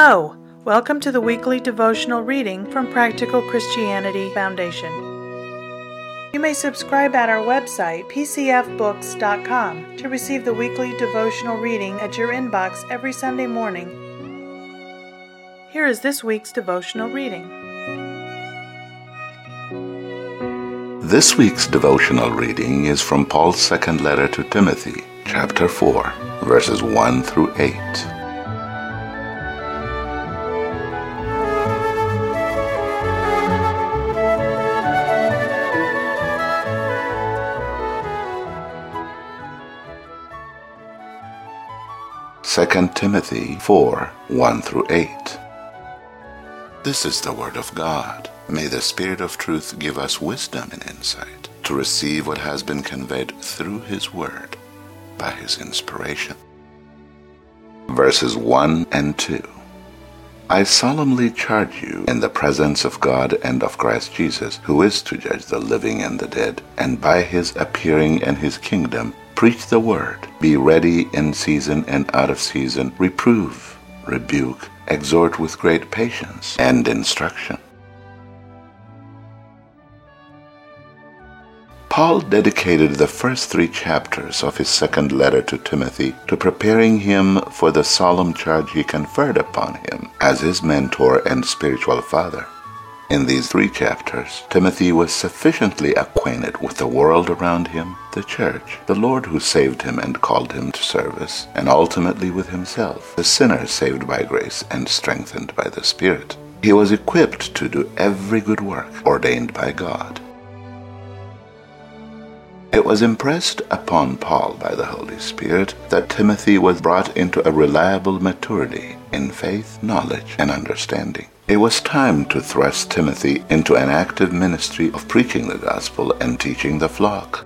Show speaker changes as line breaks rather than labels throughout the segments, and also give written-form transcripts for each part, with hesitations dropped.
Hello! Welcome to the weekly devotional reading from Practical Christianity Foundation. You may subscribe at our website, pcfbooks.com, to receive the weekly devotional reading at your inbox every Sunday morning. Here is this week's devotional reading.
This week's devotional reading is from Paul's second letter to Timothy, chapter 4, verses 1 through 8. Second Timothy 4, 1 through 8. This is the word of God. May the Spirit of truth give us wisdom and insight to receive what has been conveyed through His word by His inspiration. Verses 1 and 2. I solemnly charge you in the presence of God and of Christ Jesus, who is to judge the living and the dead, and by His appearing in His kingdom, preach the word. Be ready in season and out of season. Reprove, rebuke, exhort with great patience and instruction. Paul dedicated the first 3 chapters of his second letter to Timothy to preparing him for the solemn charge he conferred upon him as his mentor and spiritual father. In these 3 chapters, Timothy was sufficiently acquainted with the world around him, the church, the Lord who saved him and called him to service, and ultimately with himself, the sinner saved by grace and strengthened by the Spirit. He was equipped to do every good work ordained by God. It was impressed upon Paul by the Holy Spirit that Timothy was brought into a reliable maturity in faith, knowledge, and understanding. It was time to thrust Timothy into an active ministry of preaching the gospel and teaching the flock.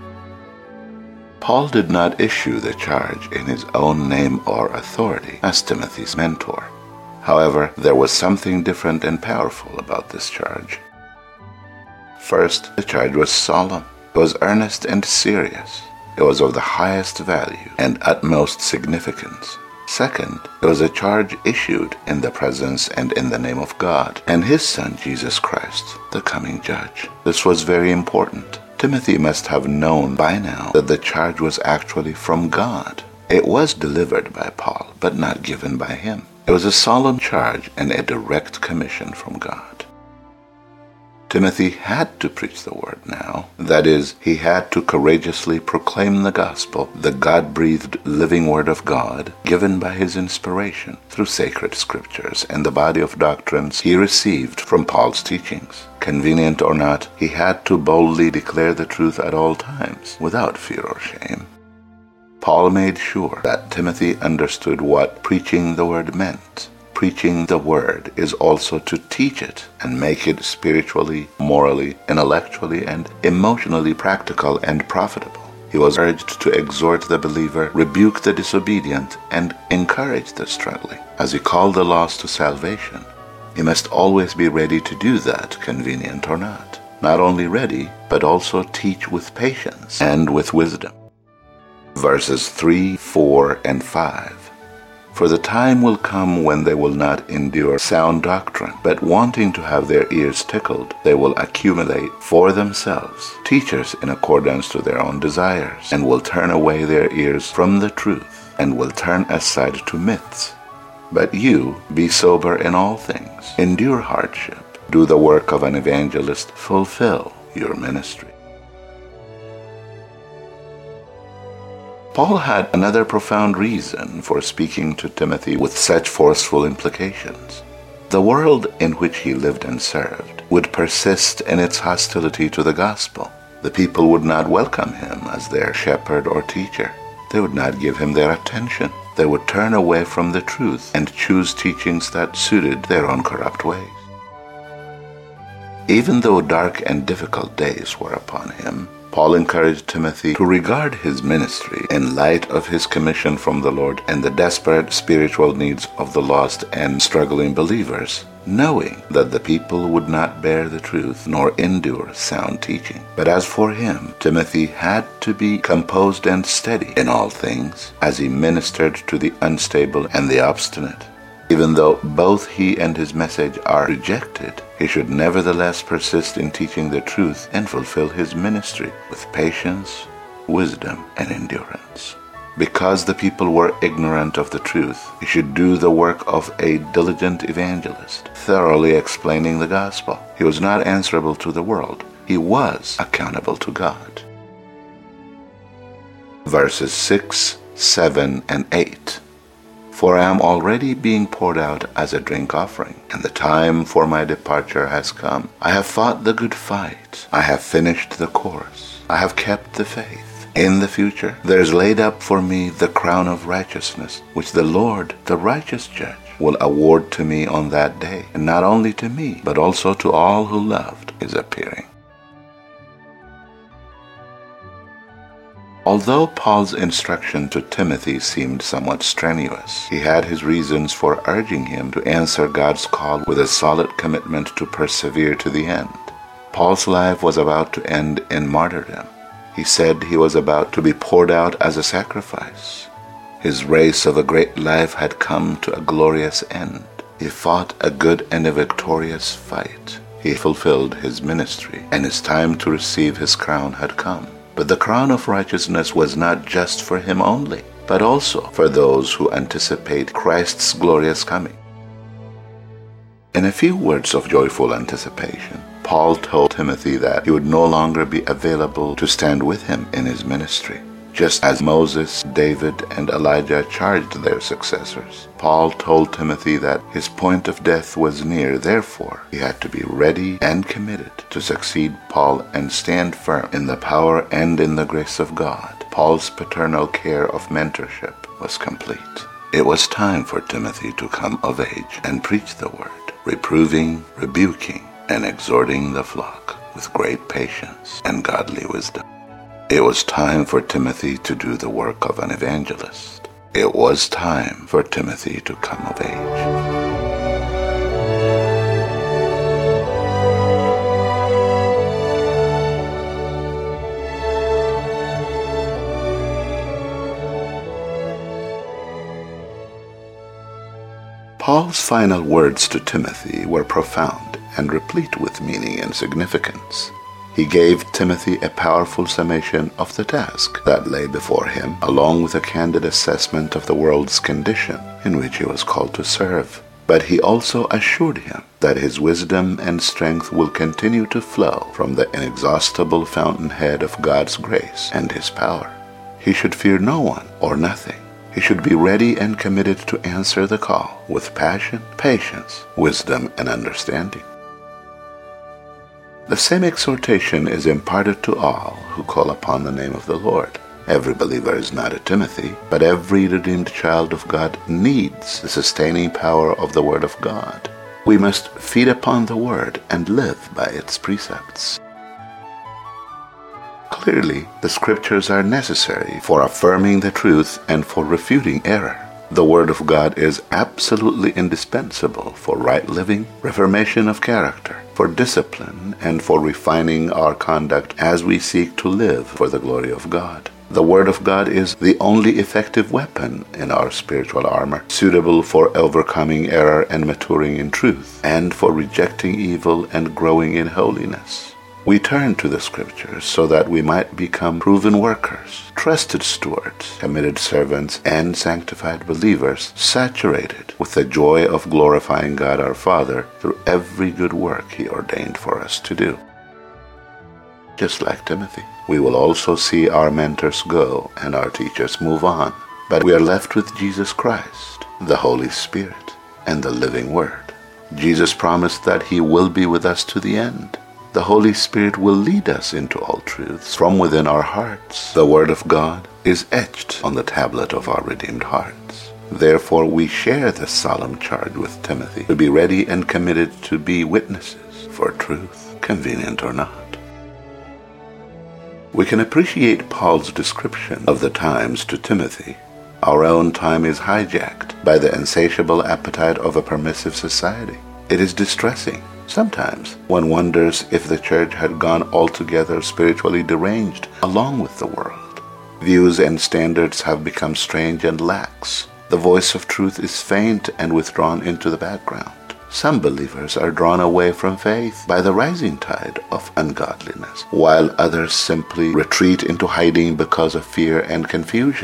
Paul did not issue the charge in his own name or authority as Timothy's mentor. However, there was something different and powerful about this charge. First, the charge was solemn. It was earnest and serious. It was of the highest value and utmost significance. Second, it was a charge issued in the presence and in the name of God and His Son Jesus Christ, the coming judge. This was very important. Timothy must have known by now that the charge was actually from God. It was delivered by Paul, but not given by him. It was a solemn charge and a direct commission from God. Timothy had to preach the word now. That is, he had to courageously proclaim the gospel, the God-breathed living word of God, given by His inspiration through sacred scriptures and the body of doctrines he received from Paul's teachings. Convenient or not, he had to boldly declare the truth at all times, without fear or shame. Paul made sure that Timothy understood what preaching the word meant. Preaching the word is also to teach it and make it spiritually, morally, intellectually, and emotionally practical and profitable. He was urged to exhort the believer, rebuke the disobedient, and encourage the struggling. As he called the lost to salvation, he must always be ready to do that, convenient or not. Not only ready, but also teach with patience and with wisdom. Verses 3, 4, and 5. For the time will come when they will not endure sound doctrine, but wanting to have their ears tickled, they will accumulate for themselves teachers in accordance to their own desires, and will turn away their ears from the truth, and will turn aside to myths. But you, be sober in all things, endure hardship, do the work of an evangelist, fulfill your ministry. Paul had another profound reason for speaking to Timothy with such forceful implications. The world in which he lived and served would persist in its hostility to the gospel. The people would not welcome him as their shepherd or teacher. They would not give him their attention. They would turn away from the truth and choose teachings that suited their own corrupt ways. Even though dark and difficult days were upon him, Paul encouraged Timothy to regard his ministry in light of his commission from the Lord and the desperate spiritual needs of the lost and struggling believers, knowing that the people would not bear the truth nor endure sound teaching. But as for him, Timothy had to be composed and steady in all things as he ministered to the unstable and the obstinate. Even though both he and his message are rejected, he should nevertheless persist in teaching the truth and fulfill his ministry with patience, wisdom, and endurance. Because the people were ignorant of the truth, he should do the work of a diligent evangelist, thoroughly explaining the gospel. He was not answerable to the world. He was accountable to God. Verses 6, 7, and 8. For I am already being poured out as a drink offering, and the time for my departure has come. I have fought the good fight. I have finished the course. I have kept the faith. In the future, there is laid up for me the crown of righteousness, which the Lord, the righteous judge, will award to me on that day, and not only to me, but also to all who loved his appearing. Although Paul's instruction to Timothy seemed somewhat strenuous, he had his reasons for urging him to answer God's call with a solid commitment to persevere to the end. Paul's life was about to end in martyrdom. He said he was about to be poured out as a sacrifice. His race of a great life had come to a glorious end. He fought a good and a victorious fight. He fulfilled his ministry, and his time to receive his crown had come. But the crown of righteousness was not just for him only, but also for those who anticipate Christ's glorious coming. In a few words of joyful anticipation, Paul told Timothy that he would no longer be available to stand with him in his ministry. Just as Moses, David, and Elijah charged their successors, Paul told Timothy that his point of death was near. Therefore, he had to be ready and committed to succeed Paul and stand firm in the power and in the grace of God. Paul's paternal care of mentorship was complete. It was time for Timothy to come of age and preach the word, reproving, rebuking, and exhorting the flock with great patience and godly wisdom. It was time for Timothy to do the work of an evangelist. It was time for Timothy to come of age. Paul's final words to Timothy were profound and replete with meaning and significance. He gave Timothy a powerful summation of the task that lay before him, along with a candid assessment of the world's condition in which he was called to serve. But he also assured him that his wisdom and strength will continue to flow from the inexhaustible fountainhead of God's grace and his power. He should fear no one or nothing. He should be ready and committed to answer the call with passion, patience, wisdom, and understanding. The same exhortation is imparted to all who call upon the name of the Lord. Every believer is not a Timothy, but every redeemed child of God needs the sustaining power of the Word of God. We must feed upon the Word and live by its precepts. Clearly, the Scriptures are necessary for affirming the truth and for refuting error. The Word of God is absolutely indispensable for right living, reformation of character, for discipline, and for refining our conduct as we seek to live for the glory of God. The Word of God is the only effective weapon in our spiritual armor, suitable for overcoming error and maturing in truth, and for rejecting evil and growing in holiness. We turn to the Scriptures so that we might become proven workers, trusted stewards, committed servants, and sanctified believers, saturated with the joy of glorifying God our Father through every good work He ordained for us to do. Just like Timothy, we will also see our mentors go and our teachers move on, but we are left with Jesus Christ, the Holy Spirit, and the living Word. Jesus promised that He will be with us to the end. The Holy Spirit will lead us into all truths from within our hearts. The Word of God is etched on the tablet of our redeemed hearts. Therefore, we share the solemn charge with Timothy to be ready and committed to be witnesses for truth, convenient or not. We can appreciate Paul's description of the times to Timothy. Our own time is hijacked by the insatiable appetite of a permissive society. It is distressing. Sometimes one wonders if the church had gone altogether spiritually deranged along with the world. Views and standards have become strange and lax. The voice of truth is faint and withdrawn into the background. Some believers are drawn away from faith by the rising tide of ungodliness, while others simply retreat into hiding because of fear and confusion.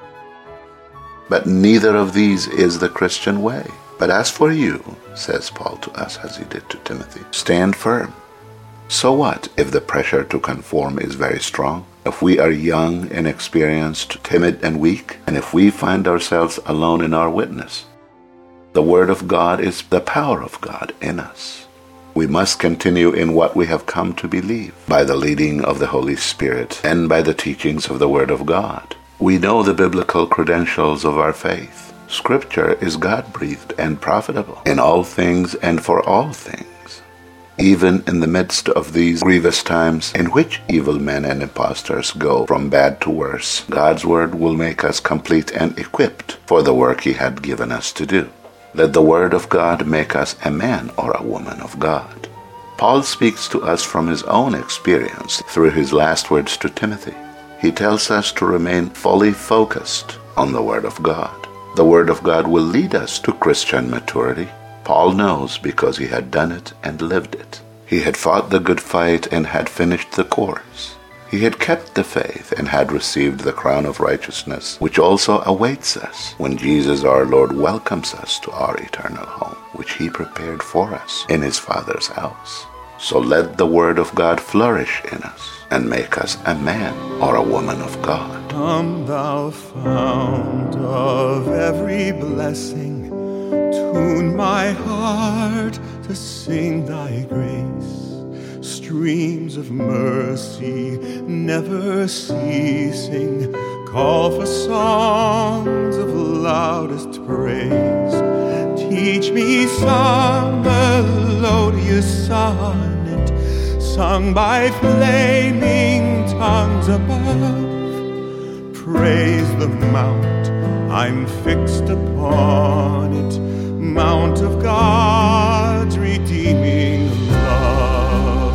But neither of these is the Christian way. But as for you, says Paul to us as he did to Timothy, stand firm. So what if the pressure to conform is very strong? If we are young, inexperienced, timid, and weak, and if we find ourselves alone in our witness, the Word of God is the power of God in us. We must continue in what we have come to believe by the leading of the Holy Spirit and by the teachings of the Word of God. We know the biblical credentials of our faith. Scripture is God-breathed and profitable in all things and for all things. Even in the midst of these grievous times in which evil men and impostors go from bad to worse, God's Word will make us complete and equipped for the work He had given us to do. Let the Word of God make us a man or a woman of God. Paul speaks to us from his own experience through his last words to Timothy. He tells us to remain fully focused on the Word of God. The Word of God will lead us to Christian maturity. Paul knows because he had done it and lived it. He had fought the good fight and had finished the course. He had kept the faith and had received the crown of righteousness, which also awaits us when Jesus our Lord welcomes us to our eternal home, which He prepared for us in His Father's house. So let the Word of God flourish in us and make us a man or a woman of God.
Come, thou fount of every blessing, tune my heart to sing thy grace. Streams of mercy never ceasing, call for songs of loudest praise. Teach me some melodious sonnet, sung by flaming tongues above. Praise the mount, I'm fixed upon it, mount of God's redeeming love.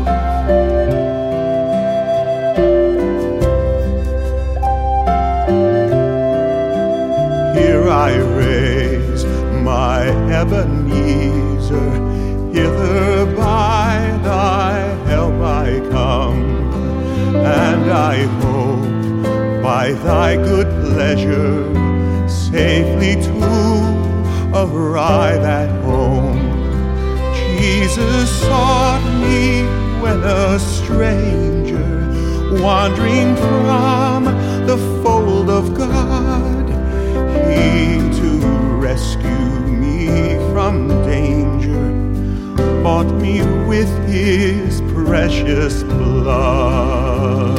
Here I raise my Ebenezer, hither by thy help I come, and I hope by thy good pleasure safely to arrive at home. Jesus sought me when a stranger, wandering from the fold of God. He to rescue me from danger bought me with His precious blood.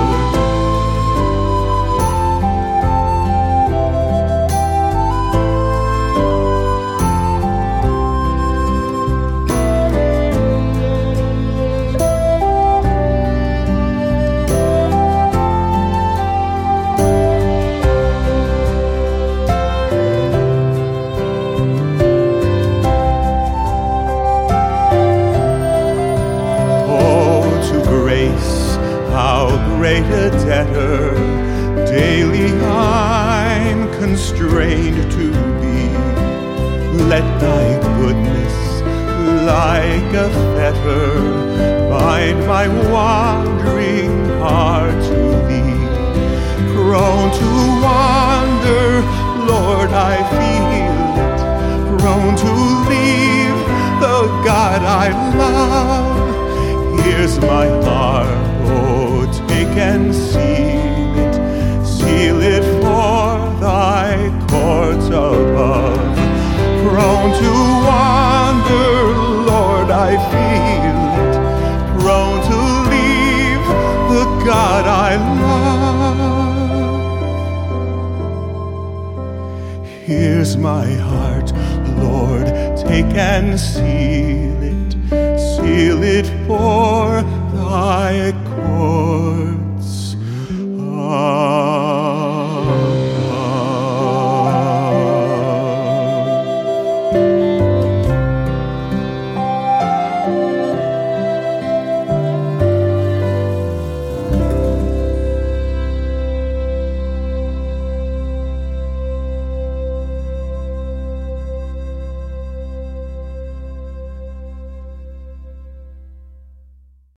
How great a debtor daily I'm constrained to be. Let thy goodness like a fetter bind my wandering heart to thee. Prone to wander, Lord, I feel it, prone to leave the God I love. Here's my heart, oh, take and seal it for thy courts above. Prone to wander, Lord, I feel it, prone to leave the God I love. Here's my heart, Lord, take and seal it for thy courts above.